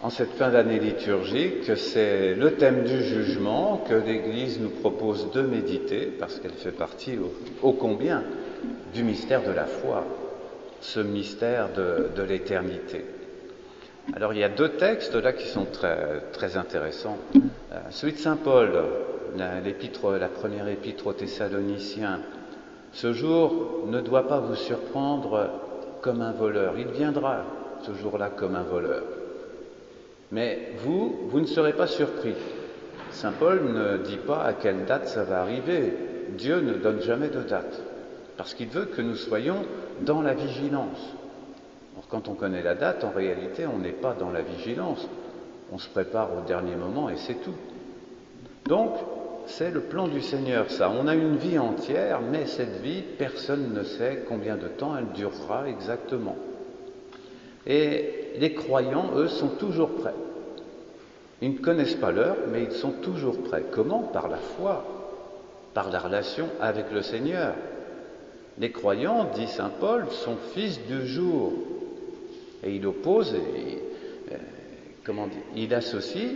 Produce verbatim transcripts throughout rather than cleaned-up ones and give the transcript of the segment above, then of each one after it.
en cette fin d'année liturgique, c'est le thème du jugement que l'Église nous propose de méditer, parce qu'elle fait partie ô, ô combien du mystère de la foi, ce mystère de, de l'éternité. Alors il y a deux textes là qui sont très, très intéressants. Euh, celui de saint Paul, la, l'épître, la première épître aux Thessaloniciens. Ce jour ne doit pas vous surprendre comme un voleur. Il viendra ce jour-là comme un voleur. Mais vous, vous ne serez pas surpris. Saint Paul ne dit pas à quelle date ça va arriver. Dieu ne donne jamais de date, parce qu'il veut que nous soyons dans la vigilance. Alors, quand on connaît la date, en réalité, on n'est pas dans la vigilance. On se prépare au dernier moment et c'est tout. Donc, c'est le plan du Seigneur, ça. On a une vie entière, mais cette vie, personne ne sait combien de temps elle durera exactement. Et les croyants, eux, sont toujours prêts. Ils ne connaissent pas l'heure, mais ils sont toujours prêts. Comment ? Par la foi, par la relation avec le Seigneur. Les croyants, dit saint Paul, sont fils du jour. Et il oppose, et, euh, comment dire, il associe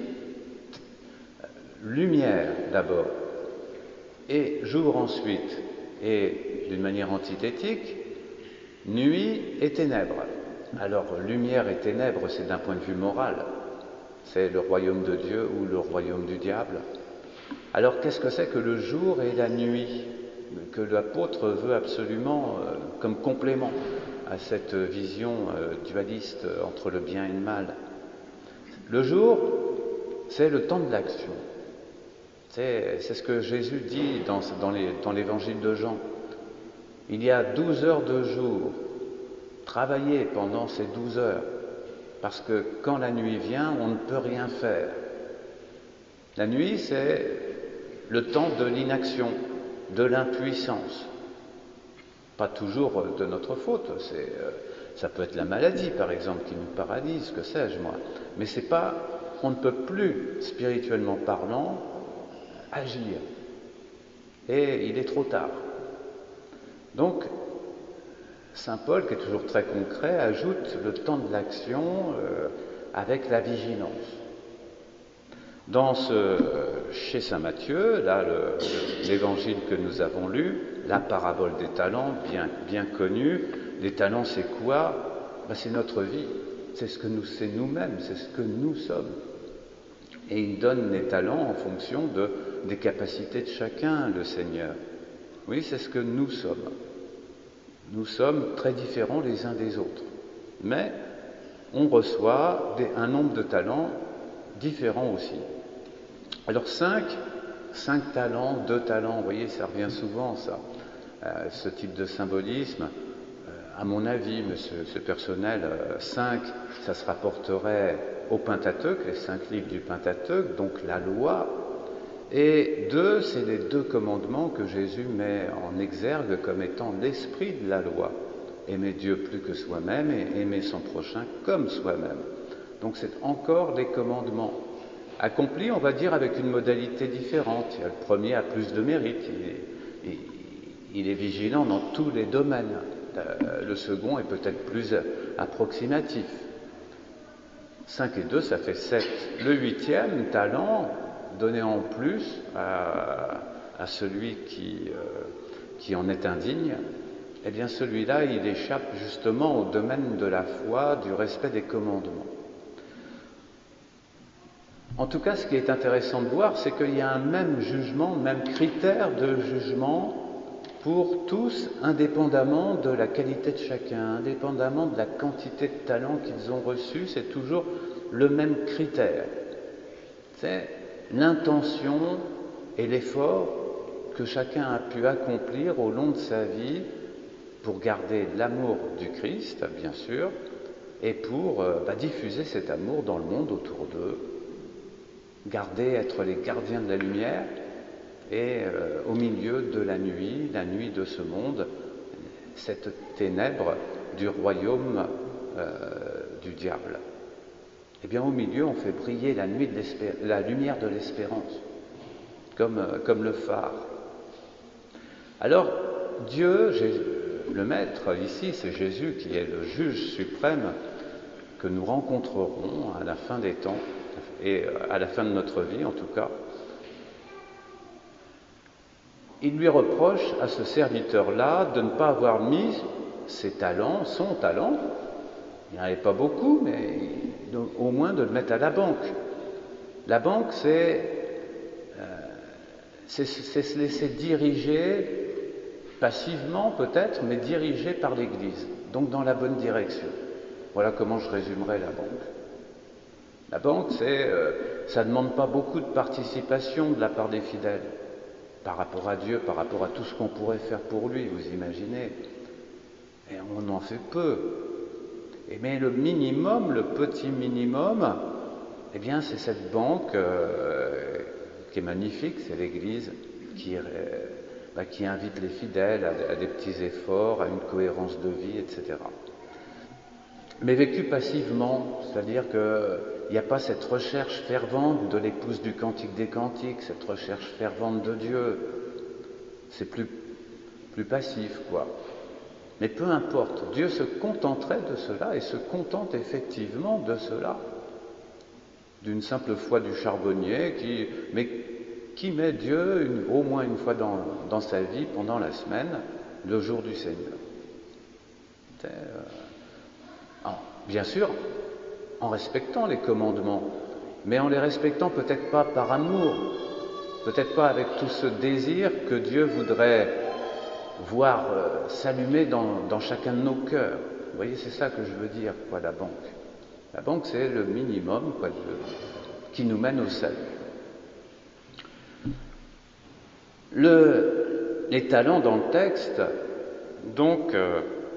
lumière d'abord, et jour ensuite, et d'une manière antithétique, nuit et ténèbres. Alors, lumière et ténèbres, c'est d'un point de vue moral. C'est le royaume de Dieu ou le royaume du diable. Alors, qu'est-ce que c'est que le jour et la nuit, que l'apôtre veut absolument euh, comme complément à cette vision euh, dualiste entre le bien et le mal? Le jour, c'est le temps de l'action. C'est, c'est ce que Jésus dit dans, dans, les, dans l'évangile de Jean. Il y a douze heures de jour. Travaillez pendant ces douze heures, parce que quand la nuit vient, on ne peut rien faire. La nuit, c'est le temps de l'inaction, de l'impuissance. Pas toujours de notre faute, c'est, euh, ça peut être la maladie, par exemple, qui nous paralyse, que sais-je moi. Mais c'est pas, on ne peut plus, spirituellement parlant, agir. Et il est trop tard. Donc, saint Paul, qui est toujours très concret, ajoute le temps de l'action euh, avec la vigilance. Dans ce, chez saint Matthieu, là, le, le, l'évangile que nous avons lu, la parabole des talents, bien, bien connue. Les talents, c'est quoi ? Ben, c'est notre vie. C'est ce que nous, c'est nous-mêmes, c'est ce que nous sommes. Et il donne les talents en fonction de, des capacités de chacun, le Seigneur. Oui, c'est ce que nous sommes. Nous sommes très différents les uns des autres. Mais on reçoit des, un nombre de talents différents aussi. Alors cinq, cinq talents, deux talents, vous voyez, ça revient souvent, ça, euh, ce type de symbolisme. Euh, à mon avis, mais c'est, c'est personnel, euh, cinq, ça se rapporterait au Pentateuque, les cinq livres du Pentateuque, donc la loi. Et deux, c'est les deux commandements que Jésus met en exergue comme étant l'esprit de la loi. Aimer Dieu plus que soi-même et aimer son prochain comme soi-même. Donc c'est encore les commandements accomplis, on va dire, avec une modalité différente. Le premier a plus de mérite, il est, il est vigilant dans tous les domaines. Le second est peut-être plus approximatif. cinq et deux, ça fait sept. Le huitième talent, donné en plus à, à celui qui, euh, qui en est indigne, eh bien celui-là, il échappe justement au domaine de la foi, du respect des commandements. En tout cas, ce qui est intéressant de voir, c'est qu'il y a un même jugement, même critère de jugement pour tous, indépendamment de la qualité de chacun, indépendamment de la quantité de talents qu'ils ont reçus, c'est toujours le même critère. C'est l'intention et l'effort que chacun a pu accomplir au long de sa vie pour garder l'amour du Christ, bien sûr, et pour euh, bah, diffuser cet amour dans le monde autour d'eux, garder, être les gardiens de la lumière et euh, au milieu de la nuit, la nuit de ce monde, cette ténèbre du royaume euh, du diable. Eh bien, au milieu, on fait briller la, nuit de la lumière de l'espérance, comme, euh, comme le phare. Alors, Dieu, Jésus, le Maître, ici, c'est Jésus qui est le juge suprême, que nous rencontrerons à la fin des temps, et à la fin de notre vie en tout cas. Il lui reproche à ce serviteur-là de ne pas avoir mis ses talents, son talent, il n'y en avait pas beaucoup, mais au moins de le mettre à la banque. La banque, c'est, euh, c'est, c'est se laisser diriger, passivement peut-être, mais dirigé par l'Église, donc dans la bonne direction. Voilà comment je résumerai la banque. La banque, c'est, euh, ça ne demande pas beaucoup de participation de la part des fidèles, par rapport à Dieu, par rapport à tout ce qu'on pourrait faire pour lui, vous imaginez. Et on en fait peu. Et mais le minimum, le petit minimum, eh bien c'est cette banque euh, qui est magnifique, c'est l'Église qui, euh, bah, qui invite les fidèles à, à des petits efforts, à une cohérence de vie, et cetera. Mais vécu passivement, c'est-à-dire qu'il n'y a pas cette recherche fervente de l'épouse du Cantique des Cantiques, cette recherche fervente de Dieu. C'est plus, plus passif, quoi. Mais peu importe, Dieu se contenterait de cela et se contente effectivement de cela. D'une simple foi du charbonnier qui, mais qui met Dieu une, au moins une fois dans, dans sa vie pendant la semaine, le jour du Seigneur. C'est, euh, alors, bien sûr, en respectant les commandements, mais en les respectant peut-être pas par amour, peut-être pas avec tout ce désir que Dieu voudrait voir euh, s'allumer dans, dans chacun de nos cœurs. Vous voyez, c'est ça que je veux dire, quoi, la banque. La banque, c'est le minimum, quoi, de, qui nous mène au salut. Le, les talents dans le texte, donc, euh,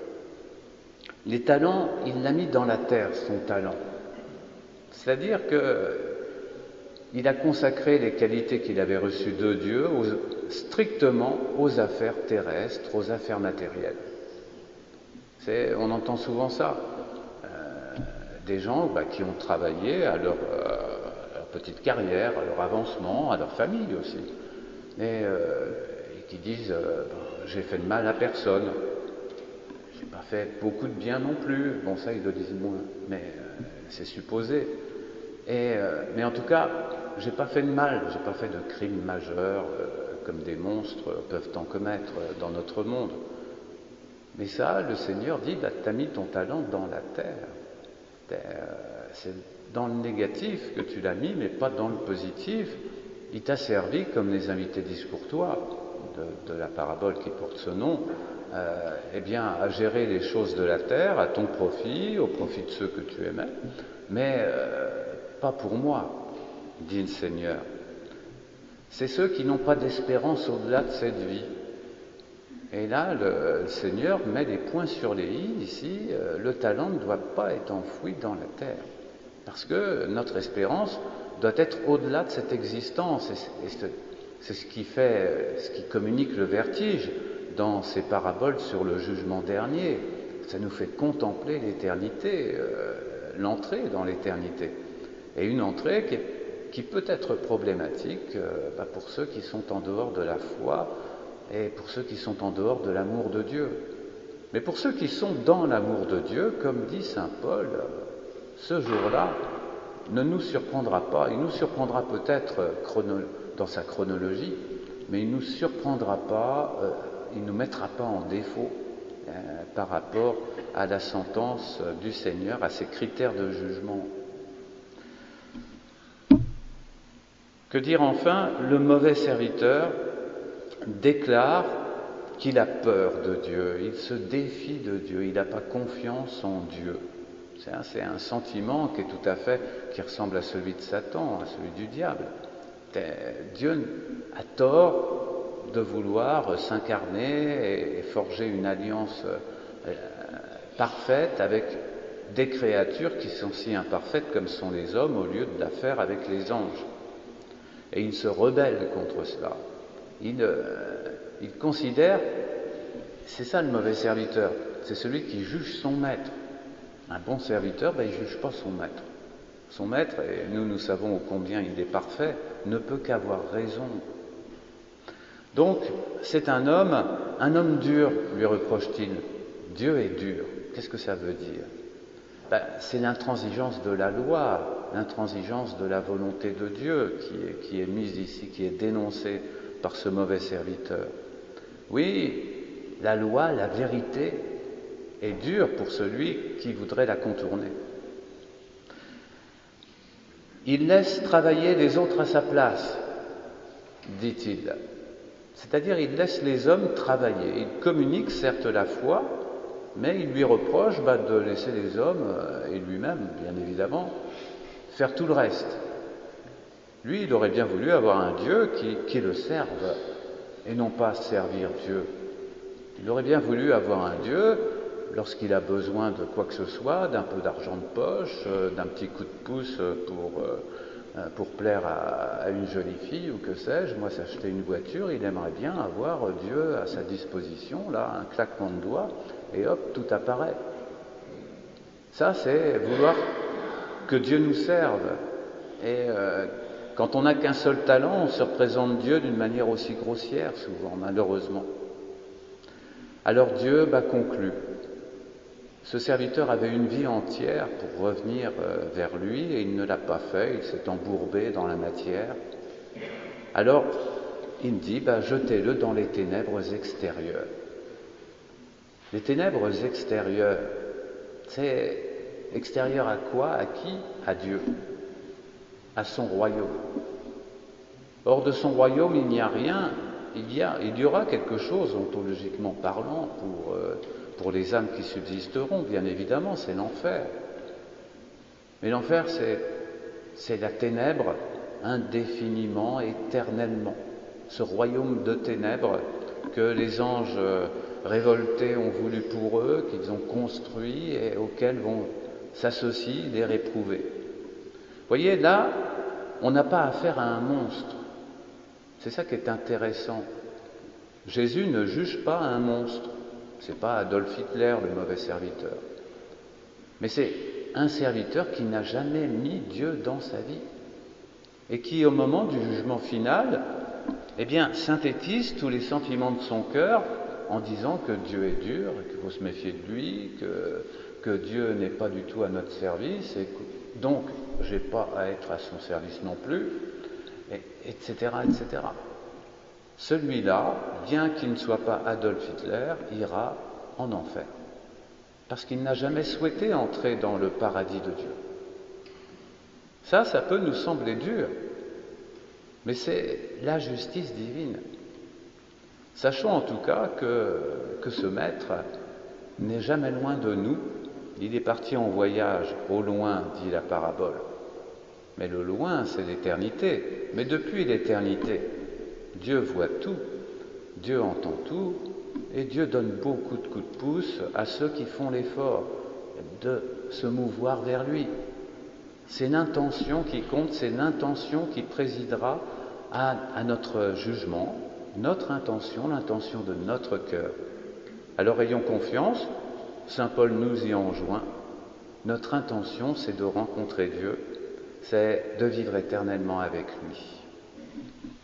les talents, il l'a mis dans la terre, son talent. C'est-à-dire que il a consacré les qualités qu'il avait reçues de Dieu aux, strictement aux affaires terrestres, aux affaires matérielles. C'est, on entend souvent ça. Euh, des gens bah, qui ont travaillé à leur, euh, à leur petite carrière, à leur avancement, à leur famille aussi. Et, euh, et qui disent euh, « j'ai fait de mal à personne ». J'ai pas fait beaucoup de bien non plus. Bon, ça, ils le disent moins, mais euh, c'est supposé. Et, euh, mais en tout cas, j'ai pas fait de mal, j'ai pas fait de crimes majeurs euh, comme des monstres peuvent en commettre dans notre monde. Mais ça, le Seigneur dit, bah, tu as mis ton talent dans la terre. Euh, c'est dans le négatif que tu l'as mis, mais pas dans le positif. Il t'a servi comme les invités discourtois de, de la parabole qui porte ce nom, euh, eh bien, à gérer les choses de la terre à ton profit, au profit de ceux que tu aimais, mais euh, pas pour moi, dit le Seigneur. C'est ceux qui n'ont pas d'espérance au-delà de cette vie. Et là, le, le Seigneur met des points sur les i ici. Euh, le talent ne doit pas être enfoui dans la terre. Parce que notre espérance doit être au-delà de cette existence. Et c'est, c'est ce qui fait, ce qui communique le vertige dans ces paraboles sur le jugement dernier. Ça nous fait contempler l'éternité, euh, l'entrée dans l'éternité. Et une entrée qui, est, qui peut être problématique euh, bah pour ceux qui sont en dehors de la foi et pour ceux qui sont en dehors de l'amour de Dieu. Mais pour ceux qui sont dans l'amour de Dieu, comme dit saint Paul, ce jour-là ne nous surprendra pas. Il nous surprendra peut-être chrono, dans sa chronologie, mais il ne nous surprendra pas, euh, il ne nous mettra pas en défaut euh, par rapport à la sentence du Seigneur, à ses critères de jugement. Que dire enfin? Le mauvais serviteur déclare qu'il a peur de Dieu, il se défie de Dieu, il n'a pas confiance en Dieu. C'est un, c'est un sentiment qui est tout à fait, qui ressemble à celui de Satan, à celui du diable. Dieu a tort de vouloir s'incarner et forger une alliance parfaite avec des créatures qui sont si imparfaites comme sont les hommes, au lieu de la faire avec les anges. Et il se rebelle contre cela. Il, euh, il considère, c'est ça le mauvais serviteur, c'est celui qui juge son maître. Un bon serviteur, ben, il ne juge pas son maître. Son maître, et nous, nous savons combien il est parfait, ne peut qu'avoir raison. Donc, c'est un homme, un homme dur, lui reproche-t-il. Dieu est dur. Qu'est-ce que ça veut dire? ben, c'est l'intransigeance de la loi, l'intransigeance de la volonté de Dieu qui est, qui est mise ici, qui est dénoncée par ce mauvais serviteur. Oui, la loi, la vérité est dure pour celui qui voudrait la contourner. Il laisse travailler les autres à sa place, dit-il. C'est-à-dire, il laisse les hommes travailler. Il communique certes la foi, mais il lui reproche bah, de laisser les hommes, et lui-même, bien évidemment, faire tout le reste. Lui, il aurait bien voulu avoir un Dieu qui, qui le serve, et non pas servir Dieu. Il aurait bien voulu avoir un Dieu, lorsqu'il a besoin de quoi que ce soit, d'un peu d'argent de poche, d'un petit coup de pouce pour, pour plaire à, à une jolie fille, ou que sais-je, moi s'acheter une voiture, il aimerait bien avoir Dieu à sa disposition, là, un claquement de doigts, et hop, tout apparaît. Ça, c'est vouloir que Dieu nous serve. Et euh, quand on n'a qu'un seul talent, on se représente Dieu d'une manière aussi grossière, souvent, malheureusement. Alors Dieu bah, conclut. Ce serviteur avait une vie entière pour revenir euh, vers lui et il ne l'a pas fait, il s'est embourbé dans la matière. Alors, il dit, bah, jetez-le dans les ténèbres extérieures. Les ténèbres extérieures, c'est extérieur à quoi? À qui? À Dieu, à son royaume. Hors de son royaume, il n'y a rien, il y, a, il y aura quelque chose, ontologiquement parlant, pour... Euh, Pour les âmes qui subsisteront, bien évidemment, c'est l'enfer. Mais l'enfer, c'est, c'est la ténèbre indéfiniment, éternellement. Ce royaume de ténèbres que les anges révoltés ont voulu pour eux, qu'ils ont construit et auxquels vont s'associer les réprouvés. Vous voyez, là, on n'a pas affaire à un monstre. C'est ça qui est intéressant. Jésus ne juge pas un monstre. C'est pas Adolf Hitler, le mauvais serviteur. Mais c'est un serviteur qui n'a jamais mis Dieu dans sa vie. Et qui, au moment du jugement final, eh bien, synthétise tous les sentiments de son cœur en disant que Dieu est dur, qu'il faut se méfier de lui, que, que Dieu n'est pas du tout à notre service, et que, donc, j'ai pas à être à son service non plus, et, etc., et cetera. Celui-là, bien qu'il ne soit pas Adolf Hitler, ira en enfer, parce qu'il n'a jamais souhaité entrer dans le paradis de Dieu. Ça, ça peut nous sembler dur, mais c'est la justice divine. Sachons en tout cas que, que ce maître n'est jamais loin de nous. Il est parti en voyage au loin, dit la parabole. Mais le loin, c'est l'éternité. Mais depuis l'éternité, Dieu voit tout, Dieu entend tout, et Dieu donne beaucoup de coups de pouce à ceux qui font l'effort de se mouvoir vers lui. C'est l'intention qui compte, c'est l'intention qui présidera à, à notre jugement, notre intention, l'intention de notre cœur. Alors ayons confiance, saint Paul nous y enjoint, notre intention c'est de rencontrer Dieu, c'est de vivre éternellement avec lui.